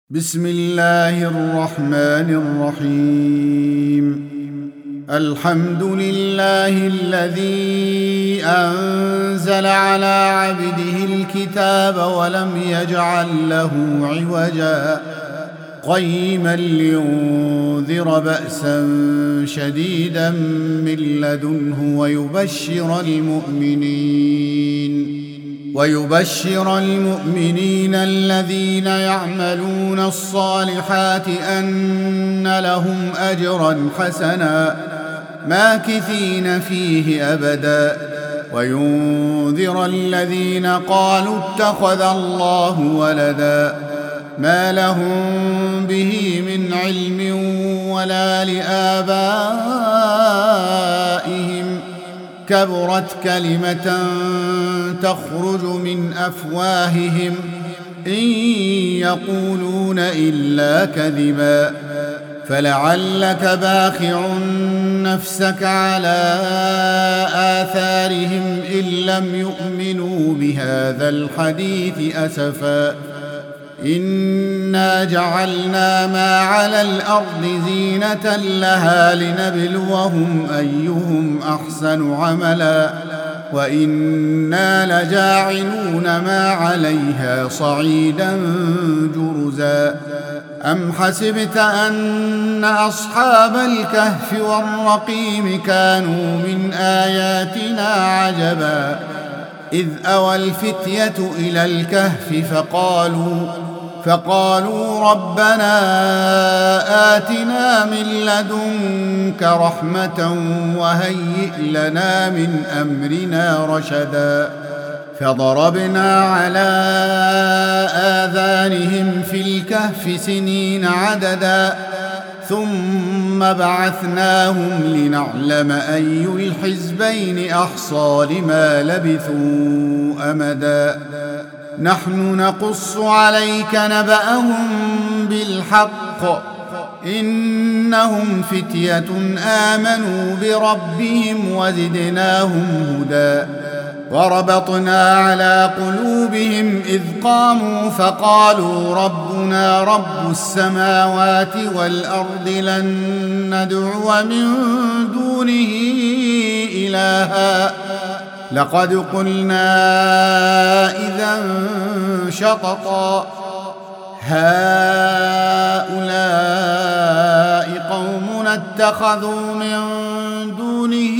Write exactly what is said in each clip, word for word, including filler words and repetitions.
بسم الله الرحمن الرحيم. الحمد لله الذي أنزل على عبده الكتاب ولم يجعل له عوجا قيما لينذر بأسا شديدا من لدنه ويبشر المؤمنين ويبشر المؤمنين الذين يعملون الصالحات أن لهم أجرا حسنا ماكثين فيه أبدا وينذر الذين قالوا اتخذ الله ولدا ما لهم به من علم ولا لآبائهم كبرت كلمة تخرج من أفواههم إن يقولون إلا كذبا فلعلك باخع نفسك على آثارهم إن لم يؤمنوا بهذا الحديث أسفا إنا جعلنا ما على الأرض زينة لها لنبلوهم أيهم أحسن عملا وإنا لجاعلون ما عليها صعيدا جرزا أم حسبت أن أصحاب الكهف والرقيم كانوا من آياتنا عجبا إذ أوى الفتية إلى الكهف فقالوا فقالوا ربنا آتنا من لدنك رحمة وهيئ لنا من أمرنا رشدا فضربنا على آذانهم في الكهف سنين عددا ثم بعثناهم لنعلم أي الحزبين أحصى لما لبثوا أمدا نحن نقص عليك نبأهم بالحق إنهم فتية آمنوا بربهم وزدناهم هدى وربطنا على قلوبهم إذ قاموا فقالوا ربنا رب السماوات والأرض لن ندعو من دونه إلها لقد قلنا إذا شططا هؤلاء قومنا اتخذوا من دونه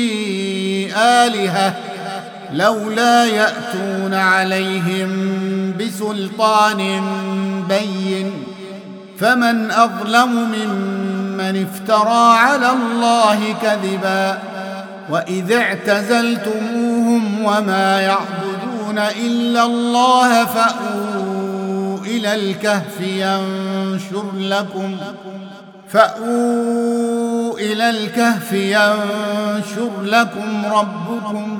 آلهة لولا يأتون عليهم بسلطان بين فمن أظلم ممن افترى على الله كذبا وإذ اعتزلتموهم وما يعبدون إلا الله فأووا إلى الكهف ينشر لكم فأووا إلى الكهف ينشر لكم ربكم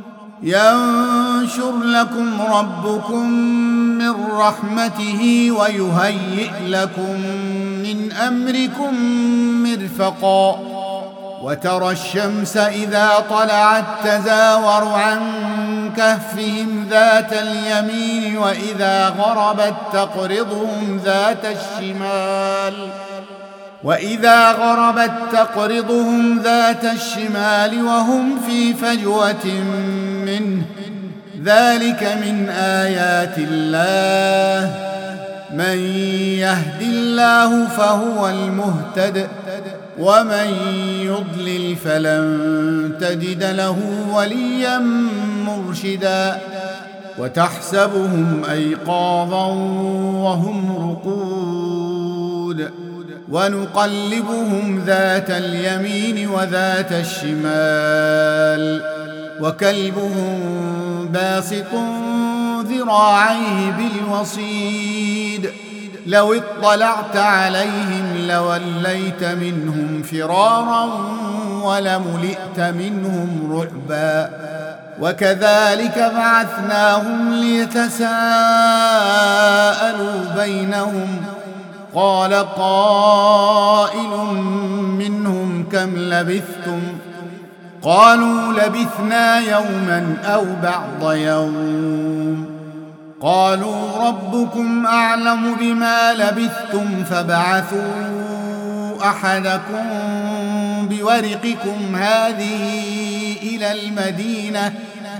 ينشر لكم ربكم من رحمته ويهيئ لكم من أمركم مرفقا وترى الشمس إذا طلعت تزاور عن كهفهم ذات اليمين وإذا غربت تقرضهم ذات الشمال وإذا غربت تقرضهم ذات الشمال وهم في فجوة منه ذلك من آيات الله من يهد الله فهو المهتد ومن يضلل فلن تجد له وليا مرشدا وتحسبهم أيقاظا وهم رقود ونقلبهم ذات اليمين وذات الشمال وكلبهم باسط ذراعيه بالوصيد لو اطلعت عليهم لوليت منهم فرارا ولملئت منهم رعبا وكذلك بعثناهم ليتساءلوا بينهم قال قائل منهم كم لبثتم قالوا لبثنا يوما أو بعض يوم قالوا ربكم أعلم بما لبثتم فابعثوا أحدكم بورقكم هذه إلى المدينة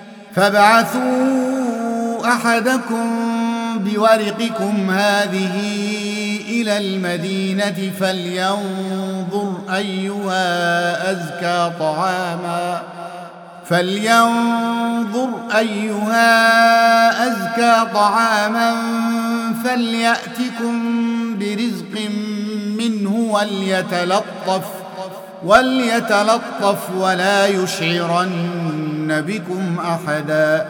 فابعثوا أحدكم بورقكم هذه إلى المدينة فلينظر أيها أزكى طعاما فلينظر أيها أزكى طعاما فليأتكم برزق منه وليتلطف وليتلطف ولا يشعرن بكم أحدا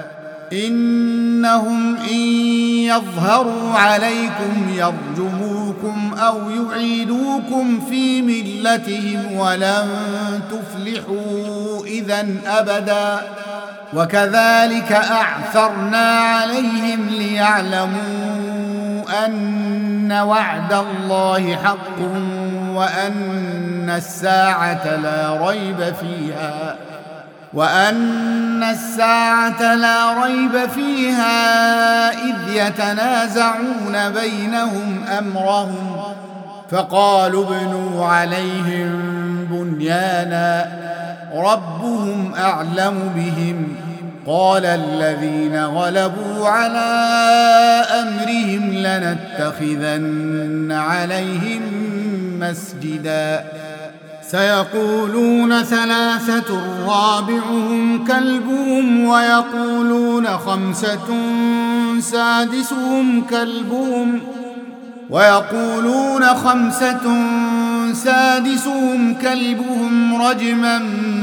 إنهم إن يظهروا عليكم يرجموكم أو يعيدوكم في ملتهم ولن تفلحوا إذن أبدا وكذلك أعثرنا عليهم ليعلموا أن وعد الله حق وأن الساعة لا ريب فيها وأن الساعة لا ريب فيها إذ يتنازعون بينهم أمرهم فقالوا ابنوا عليهم بنيانا ربهم أعلم بهم قال الذين غلبوا على أمرهم لنتخذن عليهم مسجدا سيقولون ثلاثة رابعهم كلبهم ويقولون خمسة سادسهم كلبهم ويقولون خمسة سادسهم كلبهم رجما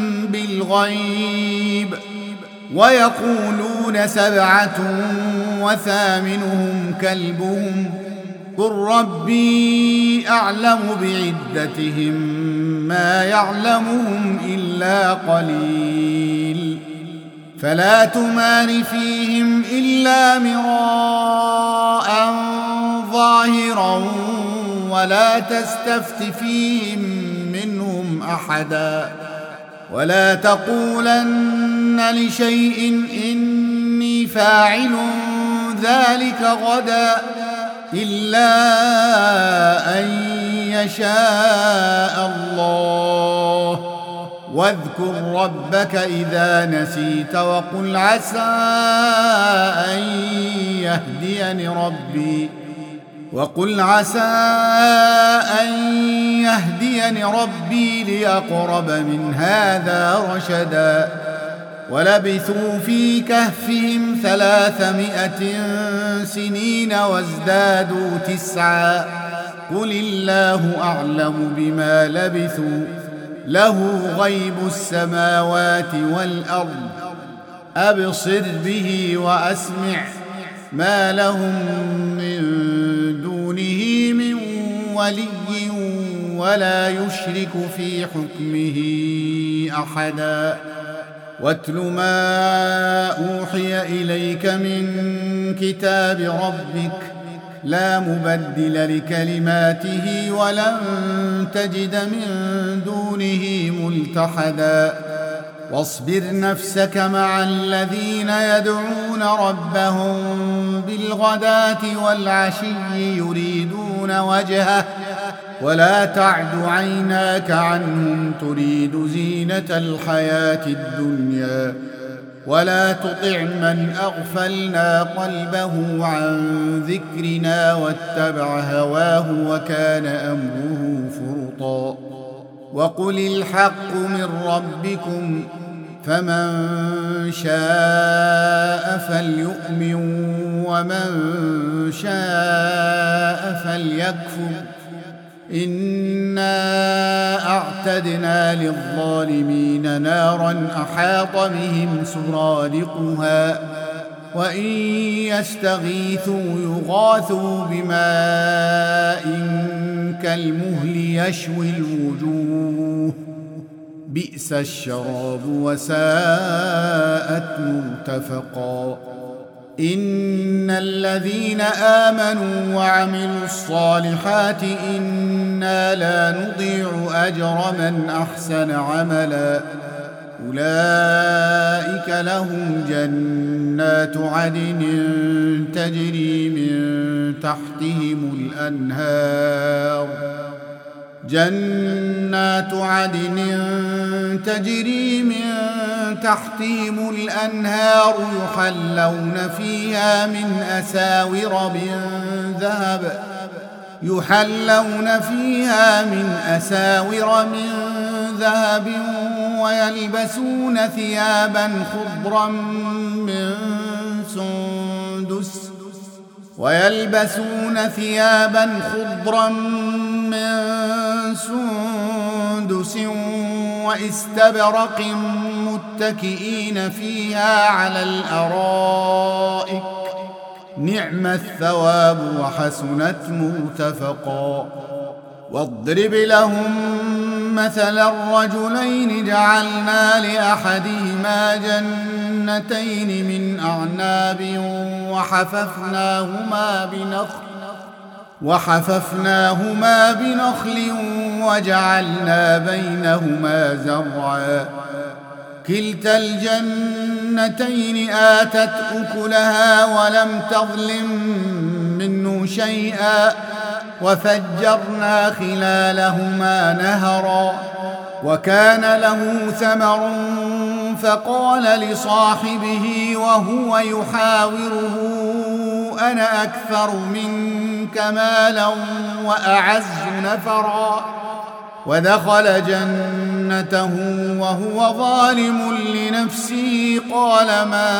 بالغيب ويقولون سبعة وثامنهم كلبهم قل ربي أعلم بعدتهم ما يعلمهم إلا قليل فلا تمار فيهم إلا مراء ظاهرا ولا تستفت فيهم منهم أحدا ولا تقولن لشيء إني فاعل ذلك غدا إلا أن يشاء الله واذكر ربك إذا نسيت وقل عسى أن يهديني ربي وقل عسى أن يهديني ربي لأقرب من هذا رشدا ولبثوا في كهفهم ثلاثمائة سنين وازدادوا تسعا قل الله أعلم بما لبثوا له غيب السماوات والأرض أبصر به وأسمع ما لهم من دونه من ولي ولا يشرك في حكمه أحدا واتل ما أوحي إليك من كتاب ربك لا مبدل لكلماته ولن تجد من دونه ملتحدا واصبر نفسك مع الذين يدعون ربهم بالغداة والعشي يريدون وجهه ولا تعد عيناك عنهم تريد زينة الحياة الدنيا ولا تطع من أغفلنا قلبه عن ذكرنا واتبع هواه وكان أمره فرطا وقل الحق من ربكم فمن شاء فليؤمن ومن شاء فليكفر إنا أعتدنا للظالمين نارا أحاط بهم سرادقها وإن يستغيثوا يغاثوا بماء كالمهل يشوي الوجوه بئس الشراب وساءت مرتفقا إن الذين آمنوا وعملوا الصالحات إنا لا نضيع أجر من أحسن عملا أولئك لهم جنات عدن تجري من تحتهم الأنهار جنات عدن تجري من تحتهم الأنهار يحلون فيها من أساور من ذهب يحلون فيها من أساور من ذهب ويلبسون ثيابا خضرا من سندس ويلبسون ثيابا خضرا من سندس واستبرق متكئين فيها على الأرائك نعم الثواب وحسنت مرتفقا. واضرب لهم مثل الرجلين جعلنا لأحدهما جنتين من أعناب وحففناهما بنخل وحففناهما بنخل وجعلنا بينهما زرعا كلتا الجنتين آتت أكلها ولم تظلم منه شيئا وفجرنا خلالهما نهرا وكان له ثمر فقال لصاحبه وهو يحاوره أنا أكثر منك مالا وأعز نفرا ودخل جنته وهو ظالم لنفسه قال ما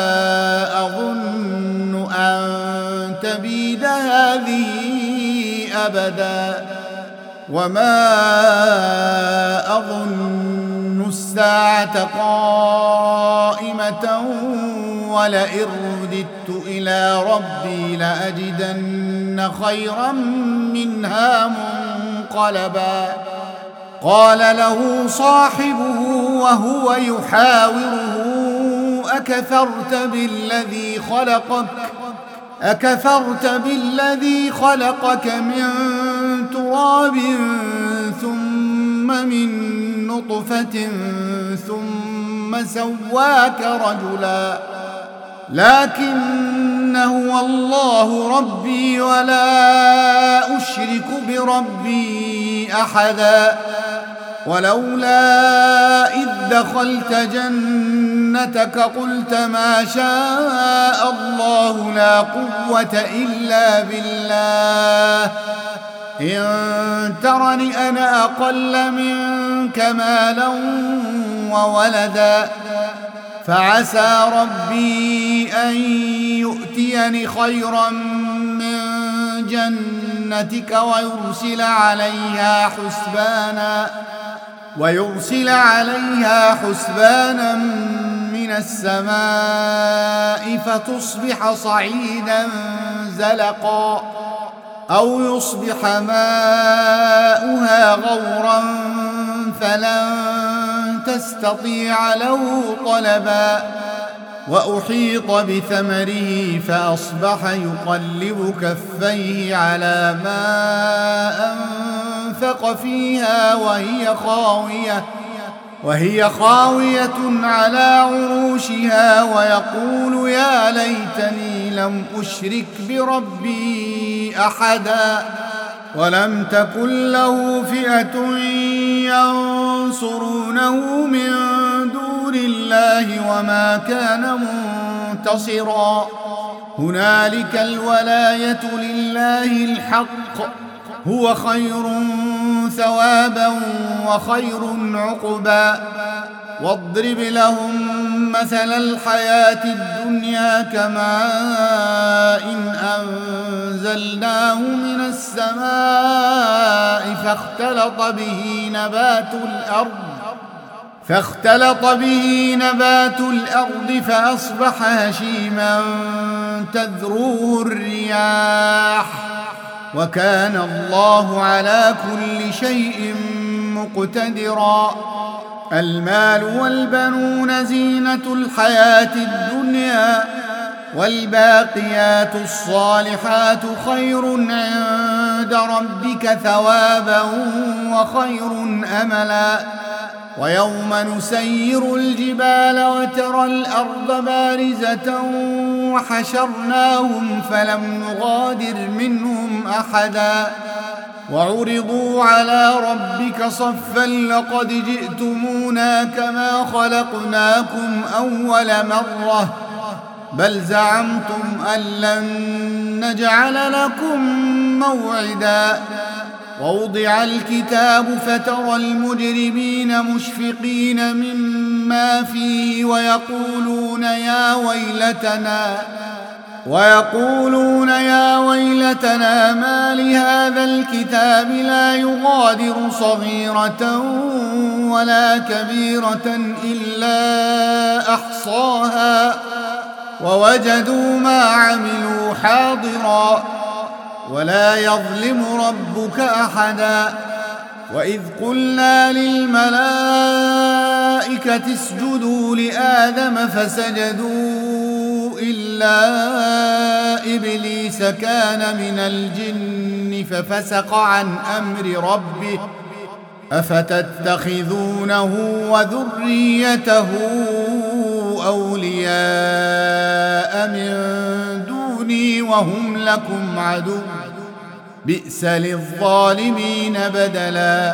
أظن أن تبيد هذه أبدا وما أظن الساعة قائمة ولئن رددت إلى ربي لأجدن خيرا منها منقلبا. قال له صاحبه وهو يحاوره أكفرت بالذي خلقك أكفرت بالذي خلقك من تراب ثم من نطفة ثم سواك رجلا لكن هو الله ربي ولا أشرك بربي أحدا. ولولا إذ دخلت جنتك قلت ما شاء الله لا قوة إلا بالله إن ترني أنا أقل منك مالا وولدا فعسى ربي أن يؤتيني خيرا من جنتك ويرسل عليها حسبانا ويرسل عليها حسبانا من السماء فتصبح صعيدا زلقا أو يصبح ماؤها غورا فلن تستطيع له طلبا. وأحيط بثمره فأصبح يقلب كفيه على ما أنفق فيها وهي خاوية وهي خاوية على عروشها ويقول يا ليتني لم أشرك بربي أحدا. ولم تكن له فئة ينصرونه من دون الله وما كان منتصرا. هنالك الولاية لله الحق هو خير ثوابا وخير عقبا. واضرب لهم مثل الحياة الدنيا كماء إن أنزلناه من السماء فاختلط به نبات الأرض فاختلط به نبات الأرض فأصبح هشيما تذروه الرياح وكان الله على كل شيء مقتدرا. المال والبنون زينة الحياة الدنيا والباقيات الصالحات خير عند ربك ثوابا وخير أملا. ويوم نسير الجبال وترى الأرض بارزة وحشرناهم فلم نغادر منهم أحدا وعرضوا على ربك صفا لقد جئتمونا كما خلقناكم أول مرة بل زعمتم أن لن نجعل لكم موعدا ووضع الكتاب فترى المجرمين مشفقين مما فيه ويقولون يا ويلتنا ويقولون يا ويلتنا ما لهذا الكتاب لا يغادر صغيرة ولا كبيرة إلا أحصاها ووجدوا ما عملوا حاضرا ولا يظلم ربك أحدا وإذ قلنا للملائكة اسجدوا لآدم فسجدوا إلا إبليس كان من الجن ففسق عن أمر ربه أفتتخذونه وذريته أولياء من دوني وهم لكم عدو بئس للظالمين بدلا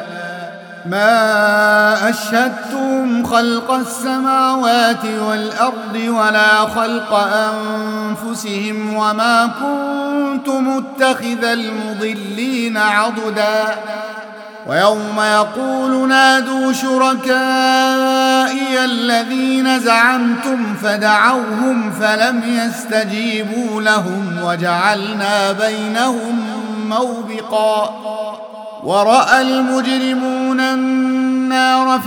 ما أشهدتم خلق السماوات والأرض ولا خلق أنفسهم وما كنت متخذ المضلين عضدا ويوم يقول نادوا شركائي الذين زعمتم فدعوهم فلم يستجيبوا لهم وجعلنا بينهم موبقا ورأى المجرمون النار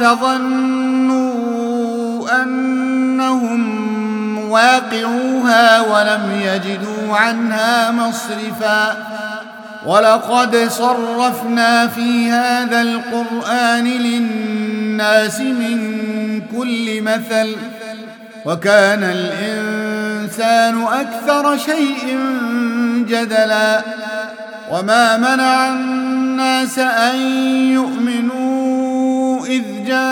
فظنوا أنهم واقعوها ولم يجدوا عنها مصرفا ولقد صرفنا في هذا القرآن للناس من كل مثل وكان الإنسان أكثر شيء جدلا وما منع الناس أن يؤمنوا إذ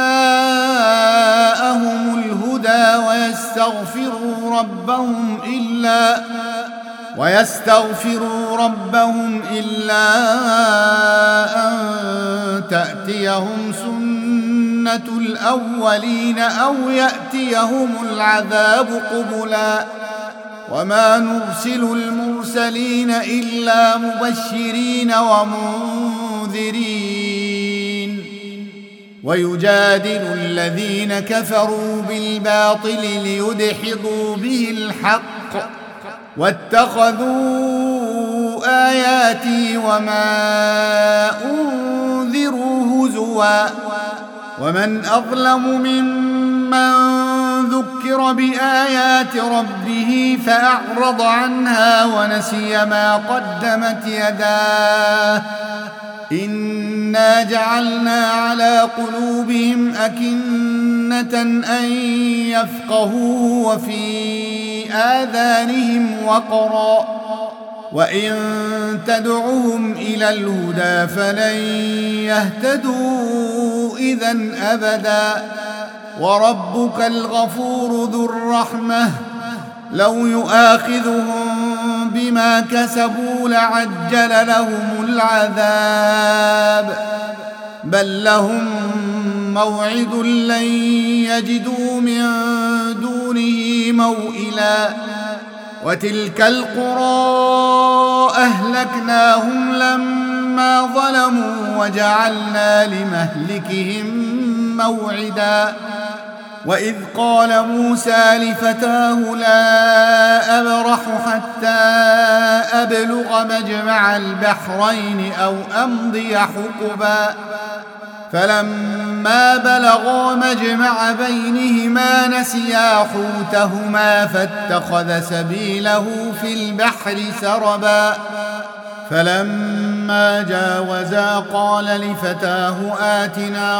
جاءهم الهدى ويستغفروا ربهم إلا ويستغفروا ربهم إلا أن تأتيهم سنة الأولين أو يأتيهم العذاب قبلا وما نرسل المرسلين إلا مبشرين ومنذرين ويجادل الذين كفروا بالباطل ليدحضوا به الحق واتخذوا آياتي وما أنذروا هزوا ومن أظلم ممن ذكر بآيات ربه فأعرض عنها ونسي ما قدمت يداه إنا جعلنا على قلوبهم أكنة أن يفقهوه وفي آذانهم وقرا وإن تدعهم إلى الهدى فلن يهتدوا إذن أبدا وربك الغفور ذو الرحمة لو يؤاخذهم بما كسبوا لعجل لهم العذاب بل لهم موعد لن يجدوا من دونه موئلا وتلك القرى أهلكناهم لما ظلموا وجعلنا لمهلكهم موعدا وإذ قال موسى لفتاه لا أبرح حتى أبلغ مجمع البحرين أو أمضي حقبا فلما بلغا مجمع بينهما نسيا حوتهما فاتخذ سبيله في البحر سربا فلما جاوزا قال لفتاه آتنا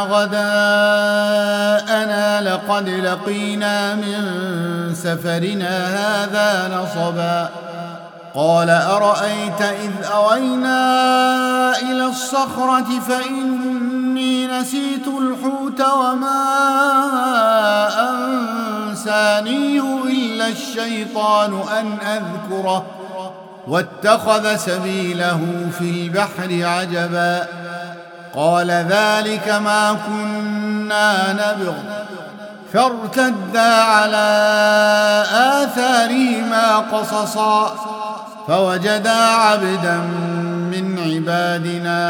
غداءنا لقد لقينا من سفرنا هذا نصبا قال أرأيت إذ أوينا إلى الصخرة فإني إني نسيت الحوت وما أنسانيه إلا الشيطان أن أذكره واتخذ سبيله في البحر عجبا قال ذلك ما كنا نبغ فارتدا على آثارهما قصصا فوجدا عبدا من عبادنا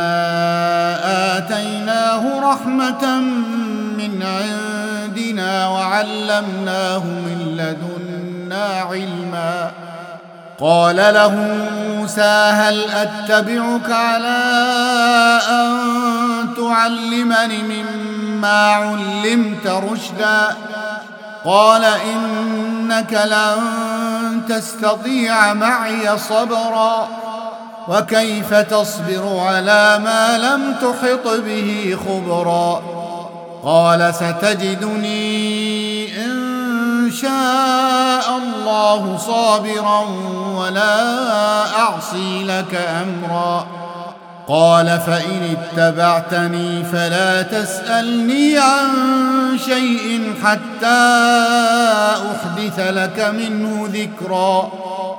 آتيناه رحمة من عندنا وعلمناه من لدنا علما قال له موسى هل أتبعك على أن تعلمني مما علمت رشدا قال إنك لن تستطيع معي صبرا وكيف تصبر على ما لم تحط به خبرا قال ستجدني إن شاء الله صابرا ولا أعصي لك أمرا قال فإن اتبعتني فلا تسألني عن شيء حتى أحدث لك منه ذكرا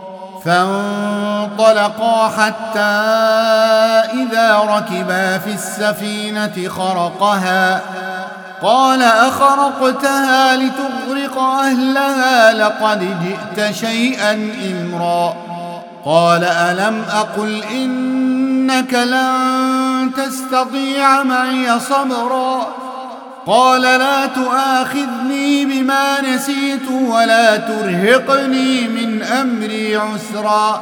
فانطلقا حتى إذا ركبا في السفينة خرقها قال أخرقتها لتغرق أهلها لقد جئت شيئا إمرا قال ألم أقل إنك لن تستطيع معي صبرا قال لا تؤاخذني بما نسيت ولا ترهقني من أمري عسرا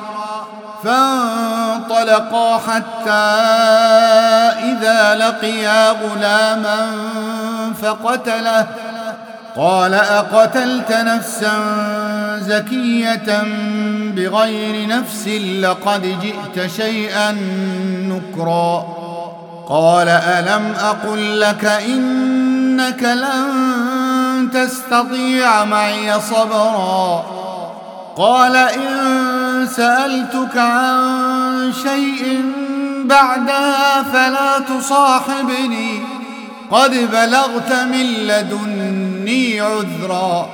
فانطلقا حتى إذا لقيا غلاما فقتله قال أقتلت نفسا زكية بغير نفس لقد جئت شيئا نكرا قال ألم أقل لك إنك لن تستطيع معي صبرا قال إن سألتك عن شيء بعدها فلا تصاحبني قد بلغت من لدني عذرا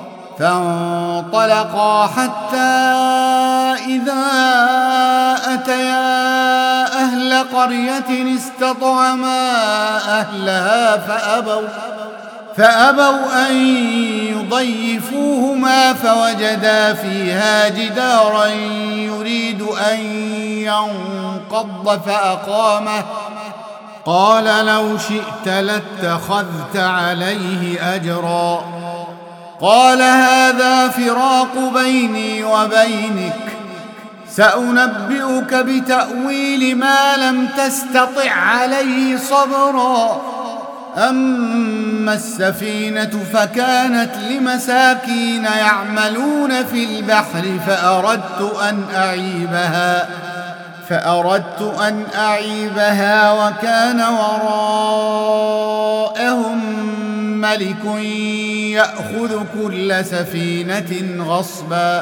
فانطلقا حتى إذا أتيا أهل قرية استطعما أهلها فأبوا فأبوا أن يضيفوهما فوجدا فيها جدارا يريد أن ينقض فأقامه قال لو شئت لاتخذت عليه أجرا قال هذا فراق بيني وبينك سأنبئك بتأويل ما لم تستطع عليه صبرا أما السفينة فكانت لمساكين يعملون في البحر فأردت أن أعيبها فأردت أن أعيبها وكان وراءهم ملك يأخذ كل سفينة غصبا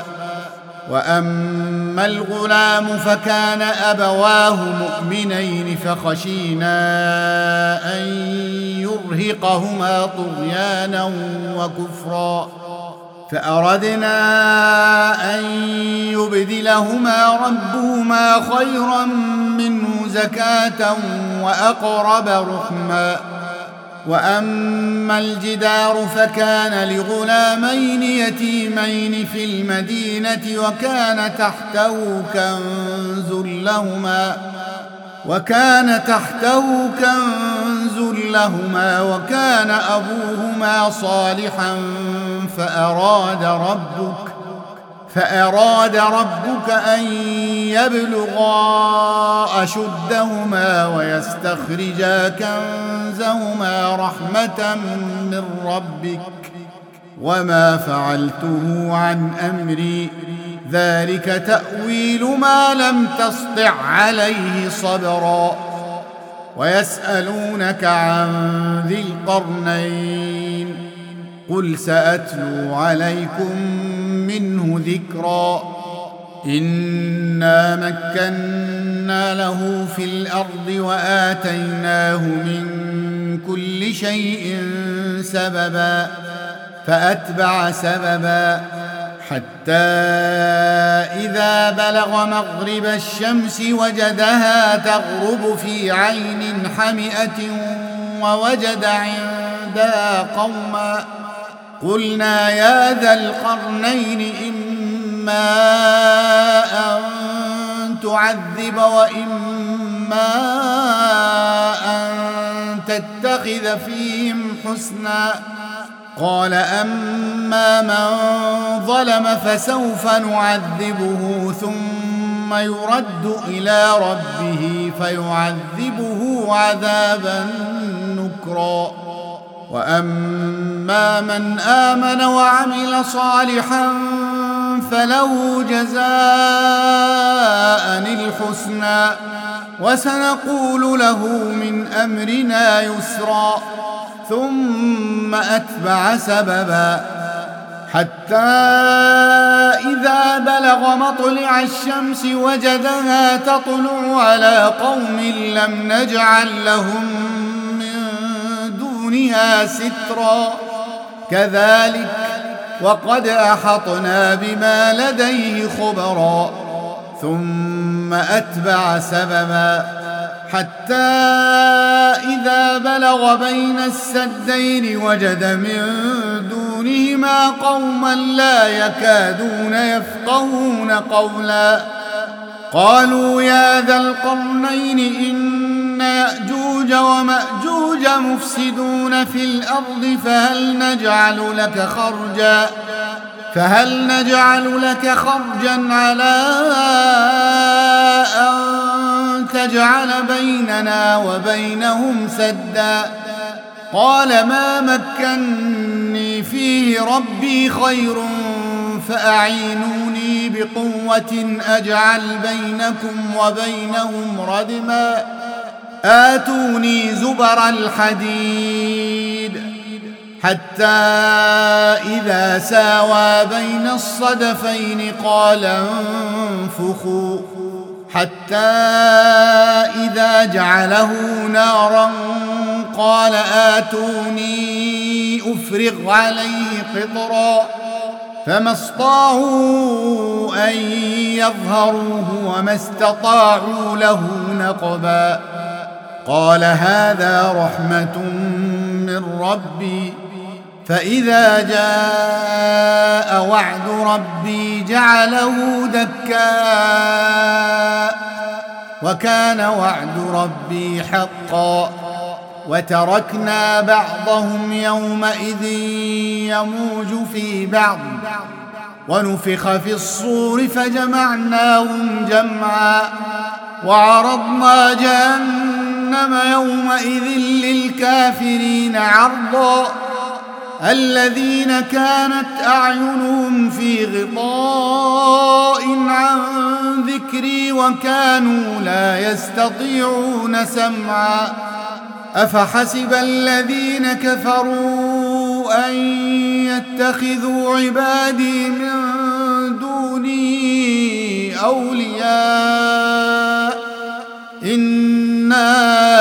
وأما الغلام فكان أبواه مؤمنين فخشينا أن يرهقهما طغيانا وكفرا فأردنا أن يبدلهما ربهما خيرا منه زكاة وأقرب رحما وأما الجدار فكان لغلامين يتيمين في المدينة وكان تحته كنز لهما وكان تحته كنز لهما وكان أبوهما صالحا فأراد ربك فأراد ربك أن يبلغا أشدهما ويستخرجا كنزهما رحمة من ربك وما فعلته عن أمري ذلك تأويل ما لم تسطع عليه صبرا ويسألونك عن ذي القرنين قل سأتلو عليكم منه ذكرا إنا مكنا له في الأرض وآتيناه من كل شيء سببا فأتبع سببا حتى إذا بلغ مغرب الشمس وجدها تغرب في عين حمئة ووجد عندها قوما قلنا يا ذا القرنين إما أن تعذب وإما أن تتخذ فيهم حسنا قال أما من ظلم فسوف نعذبه ثم يرد إلى ربه فيعذبه عذابا نكرا وأما من آمن وعمل صالحا فله جزاء الحسنى وسنقول له من أمرنا يسرا ثم أتبع سببا حتى إذا بلغ مطلع الشمس وجدها تطلع على قوم لم نجعل لهم من دونها سترا كذلك وقد أحطنا بما لديه خبرا ثم أتبع سببا حتى إذا بلغ بين السدين وجد من دونهما قوما لا يكادون يفقهون قولا قالوا يا ذا القرنين إن يأجوج ومأجوج مفسدون في الأرض فهل نجعل لك خرجا فهل نجعل لك خرجا على أن تجعل بيننا وبينهم سدا قال ما مكني فيه ربي خير فأعينوني بقوة أجعل بينكم وبينهم ردما آتوني زبر الحديد حتى إذا ساوى بين الصدفين قال انفخوا حتى إذا جعله نارا قال آتوني أفرغ عليه قطرا فما استطاعوا أن يظهروه وما استطاعوا له نقبا قال هذا رحمة من ربي فإذا جاء وعد ربي جعله دكاء وكان وعد ربي حقا وتركنا بعضهم يومئذ يموج في بعض ونفخ في الصور فجمعناهم جمعا وعرضنا جهنم يومئذ للكافرين عرضا الذين كانت أعينهم في غطاء عن ذكري وكانوا لا يستطيعون سمعا أفحسب الذين كفروا أن يتخذوا عبادي من دوني أولياء إنا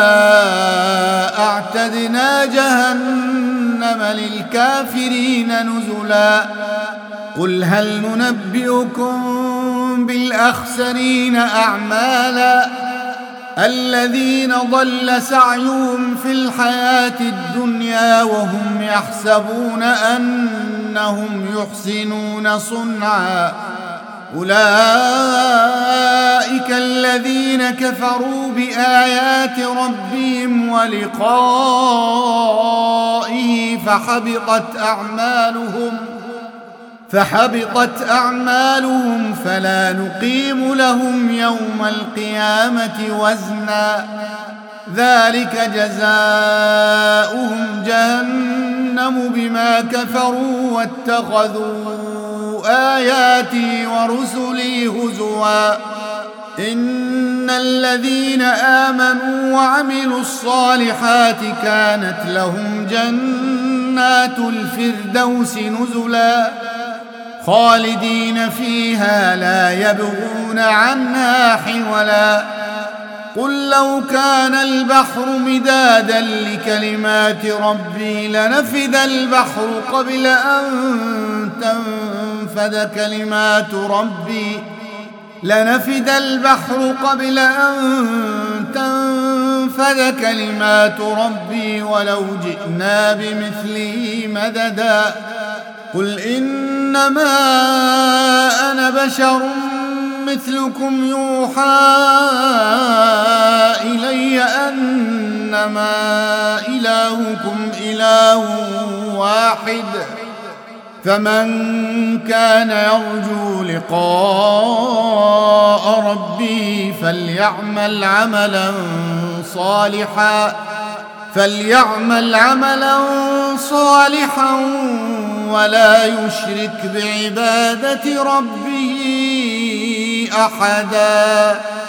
أعتدنا جهنم للكافرين نزلا قل هل ننبئكم بالأخسرين أعمالا الذين ضل سعيهم في الحياة الدنيا وهم يحسبون أنهم يحسنون صنعا أولئك الذين كفروا بآيات ربهم ولقائه فحبطت أعمالهم فحبطت أعمالهم فلا نقيم لهم يوم القيامة وزنا ذلك جزاؤهم جهنم بما كفروا واتخذوا آياتي ورسلي هزوا إن الذين آمنوا وعملوا الصالحات كانت لهم جنات الفردوس نزلا خالدين فيها لا يبغون عنها حولا قل لو كان البحر مدادا لكلمات ربي لنفد البحر قبل أن تنفد كلمات ربي لنفد البحر قبل أن تنفد كلمات ربي ولو جئنا بمثله مددا قل إنما أنا بشر مثلكم يوحى إلي أنما إلهكم إله واحد فمن كان يرجو لقاء ربه فليعمل عملا صالحا فليعمل عملا صالحا ولا يشرك بعبادة ربه أحدا.